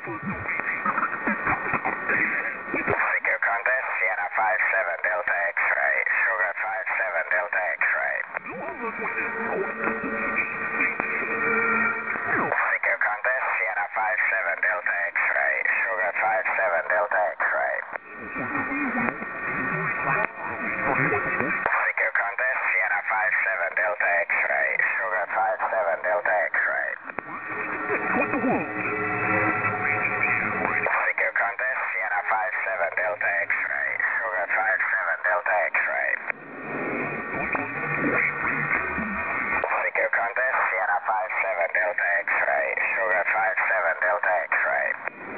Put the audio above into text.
Seeker Contest, Sienna 57 Delta X-ray, Sugar 57 Delta X-ray. Seeker Contest, Sienna 57 Delta X-ray, Sugar 57 Delta X-ray. Seeker Contest, Sienna 57 Delta X-ray, Sugar 57 Delta X-ray. Seeker Contest, Sienna 57 Delta X-ray, Sugar 57 Delta X-ray. Seeker Contest, Sienna 57 Delta X-ray, Sugar 57 Delta X-ray.